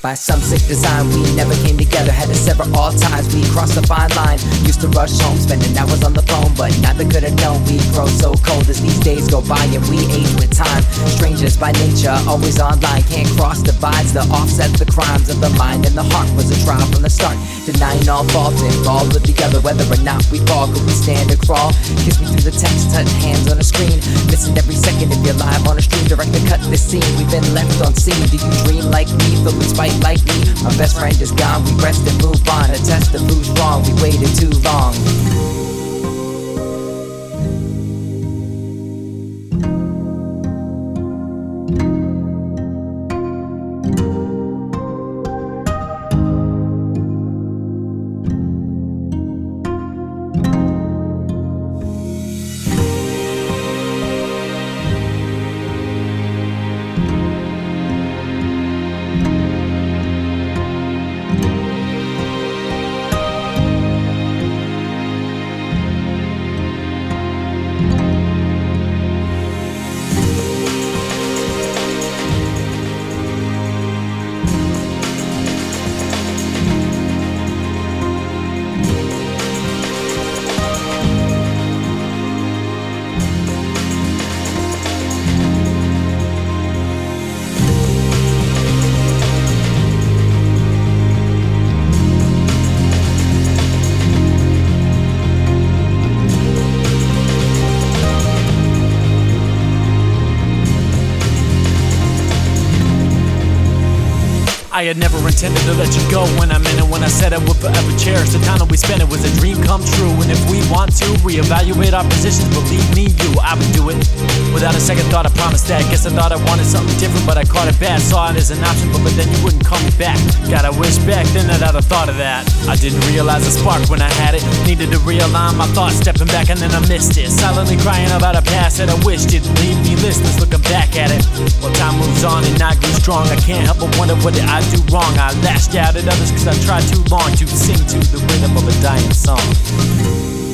By some sick design, we never came together. Had to sever all ties, we crossed a fine line. Used to rush home, spending hours on the phone, but neither could have known we'd grow so cold as these days go by and we age with time. Strangers by nature, always online, can't cross divides. The offset, the crimes of the mind and the heart was a trial from the start. Denying all faults, involved with the other, whether or not we fall. Could we stand or crawl? Kiss me through the text, touch hands on a screen. Missing every second if you're live on a stream. Director cut this scene, we've been left on scene. Do you dream like me, filled with spite like me? Our best friend is gone, we rest and move on. A test of who's wrong, we waited too long. I had never intended to let you go when I'm in it. When I said I would forever cherish the time that we spent, it was a dream come true. And if we want to reevaluate our positions, believe me, I would do it without a second thought. I promised that. Guess I thought I wanted something different, but I caught it bad. Saw it as an option, but then you wouldn't call me back. God, I wish back then that I'd have thought of that. I didn't realize the spark when I had it. Needed to realign my thoughts, stepping back, and then I missed it. Silently crying about a past that I wish didn't leave me listeners looking back at it. Well, time moves on and I grew strong. I can't help but wonder what did I do wrong. I lashed out at others cause I tried too long to sing to the rhythm of a dying song.